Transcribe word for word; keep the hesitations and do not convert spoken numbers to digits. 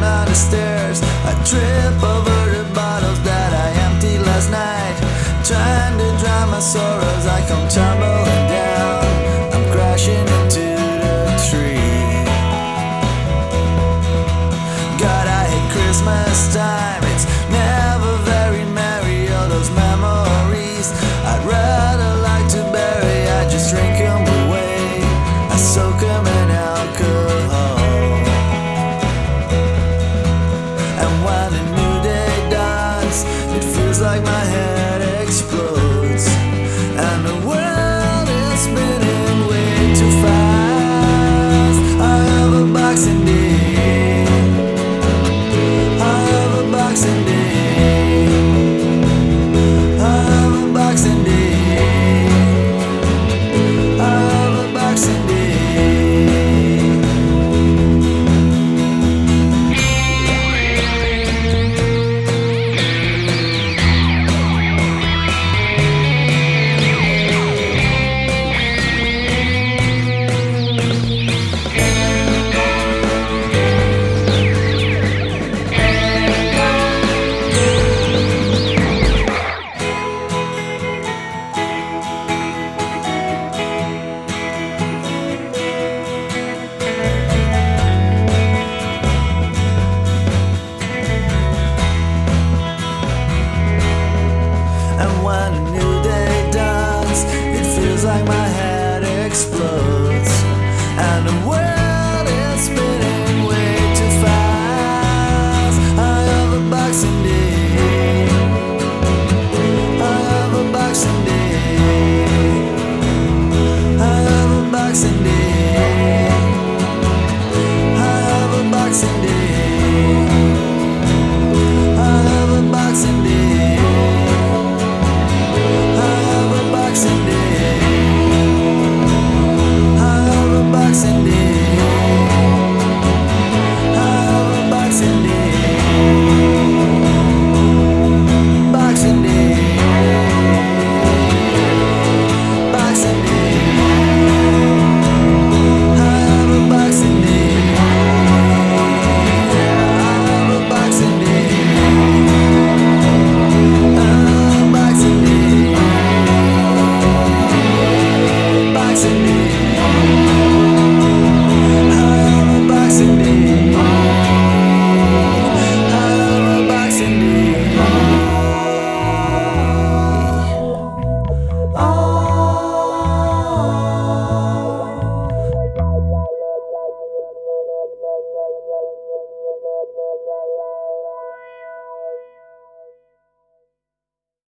down the stairs. I trip over the bottles that I emptied last night. Trying to drown my sorrows, I come tumbling down. I'm crashing into the tree. God, I hate Christmas time. It's never very merry, all those memories I'd rather like to bury. I just drink them away, I soak them in alcohol. And when a new day dawns, it feels like my head explodes, and the world is spinning way too fast. I have a boxing day, I have a boxing day, I have a boxing day, I have a boxing day. And when a new day dawns, it feels like my head explodes, and the world is spinning way too fast. I have a boxing day, I have a boxing day, I have a boxing day, I have a boxing day, I have a boxing day, I have a boxing day, I have a boxing day, I have a boxing day, boxing day, boxing day, I have a boxing day, I have a boxing day, I have a boxing day. Boxing Day.